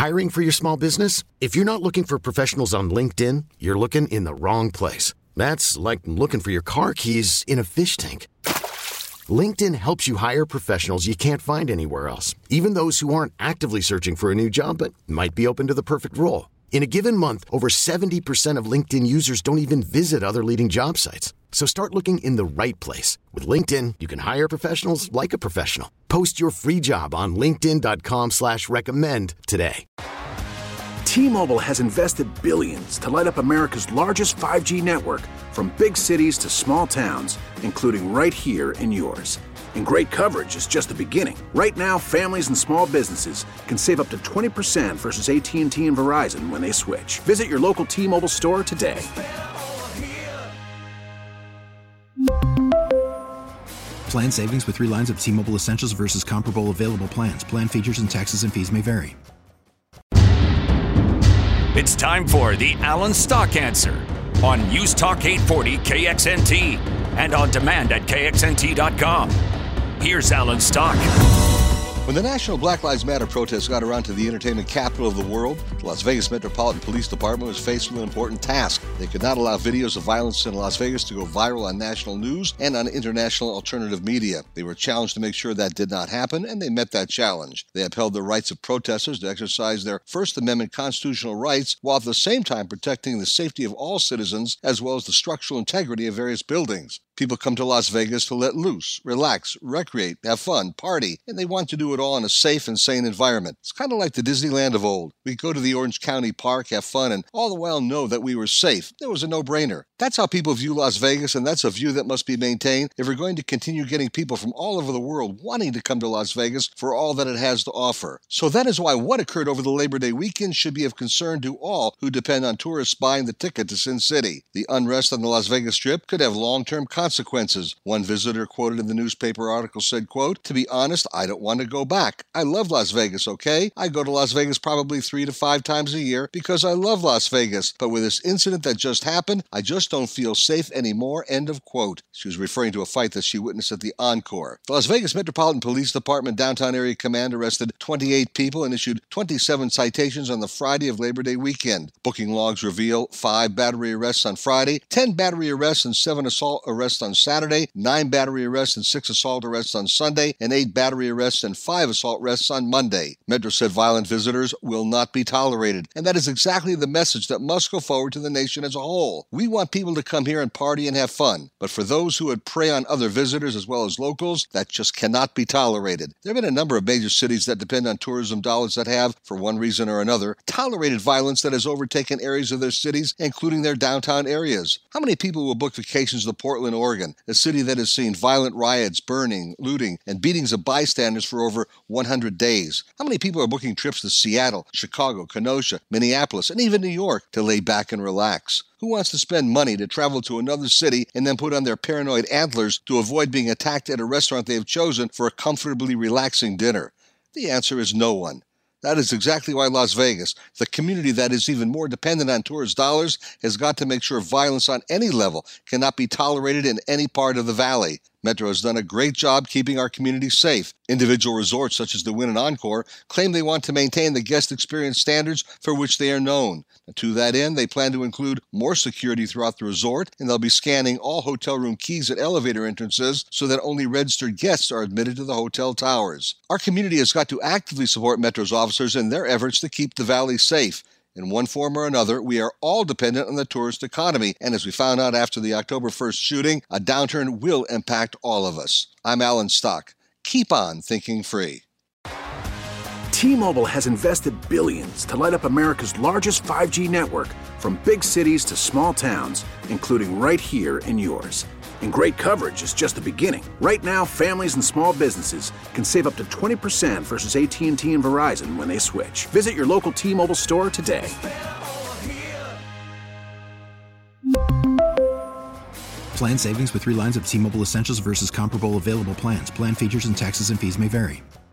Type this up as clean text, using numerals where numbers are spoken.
Hiring for your small business? If you're not looking for professionals on LinkedIn, you're looking in the wrong place. That's like looking for your car keys in a fish tank. LinkedIn helps you hire professionals you can't find anywhere else, even those who aren't actively searching for a new job but might be open to the perfect role. In a given month, over 70% of LinkedIn users don't even visit other leading job sites. So start looking in the right place. With LinkedIn, you can hire professionals like a professional. Post your free job on linkedin.com/recommend today. T-Mobile has invested billions to light up America's largest 5G network, from big cities to small towns, including right here in yours. And great coverage is just the beginning. Right now, families and small businesses can save up to 20% versus AT&T and Verizon when they switch. Visit your local T-Mobile store today. Plan savings with 3 lines of T-Mobile Essentials versus comparable available plans. Plan features and taxes and fees may vary. It's time for the Alan Stock Answer on News Talk 840 KXNT and on demand at KXNT.com. Here's Alan Stock. When the National Black Lives Matter protests got around to the entertainment capital of the world, the Las Vegas Metropolitan Police Department was faced with an important task. They could not allow videos of violence in Las Vegas to go viral on national news and on international alternative media. They were challenged to make sure that did not happen, and they met that challenge. They upheld the rights of protesters to exercise their First Amendment constitutional rights, while at the same time protecting the safety of all citizens as well as the structural integrity of various buildings. People come to Las Vegas to let loose, relax, recreate, have fun, party, and they want to do it all in a safe and sane environment. It's kind of like the Disneyland of old. We go to the Orange County Park, have fun, and all the while know that we were safe. It was a no-brainer. That's how people view Las Vegas, and that's a view that must be maintained if we're going to continue getting people from all over the world wanting to come to Las Vegas for all that it has to offer. So that is why what occurred over the Labor Day weekend should be of concern to all who depend on tourists buying the ticket to Sin City. The unrest on the Las Vegas Strip could have long-term consequences. One visitor quoted in the newspaper article said, quote, "To be honest, I don't want to go back. I love Las Vegas, okay? I go to Las Vegas probably 3 to 5 times a year because I love Las Vegas. But with this incident that just happened, I just don't feel safe anymore," end of quote. She was referring to a fight that she witnessed at the Encore. The Las Vegas Metropolitan Police Department Downtown Area Command arrested 28 people and issued 27 citations on the Friday of Labor Day weekend. Booking logs reveal 5 battery arrests on Friday, 10 battery arrests and 7 assault arrests on Saturday, 9 battery arrests and 6 assault arrests on Sunday, and 8 battery arrests and 5 assault arrests on Monday. Metro said violent visitors will not be tolerated, and that is exactly the message that must go forward to the nation as a whole. We want people to come here and party and have fun, but for those who would prey on other visitors as well as locals, that just cannot be tolerated. There have been a number of major cities that depend on tourism dollars that have, for one reason or another, tolerated violence that has overtaken areas of their cities, including their downtown areas. How many people will book vacations to Portland, Oregon, a city that has seen violent riots, burning, looting, and beatings of bystanders for over 100 days? How many people are booking trips to Seattle, Chicago, Kenosha, Minneapolis, and even New York to lay back and relax? Who wants to spend money to travel to another city and then put on their paranoid antlers to avoid being attacked at a restaurant they have chosen for a comfortably relaxing dinner? The answer is no one. That is exactly why Las Vegas, the community that is even more dependent on tourist dollars, has got to make sure violence on any level cannot be tolerated in any part of the valley. Metro has done a great job keeping our community safe. Individual resorts such as the Wynn and Encore claim they want to maintain the guest experience standards for which they are known. To that end, they plan to include more security throughout the resort, and they'll be scanning all hotel room keys at elevator entrances so that only registered guests are admitted to the hotel towers. Our community has got to actively support Metro's officers in their efforts to keep the valley safe. In one form or another, we are all dependent on the tourist economy, and as we found out after the October 1st shooting, a downturn will impact all of us. I'm Alan Stock. Keep on thinking free. T-Mobile has invested billions to light up America's largest 5G network, from big cities to small towns, including right here in yours. And great coverage is just the beginning. Right now, families and small businesses can save up to 20% versus AT&T and Verizon when they switch. Visit your local T-Mobile store today. Plan savings with 3 lines of T-Mobile Essentials versus comparable available plans. Plan features and taxes and fees may vary.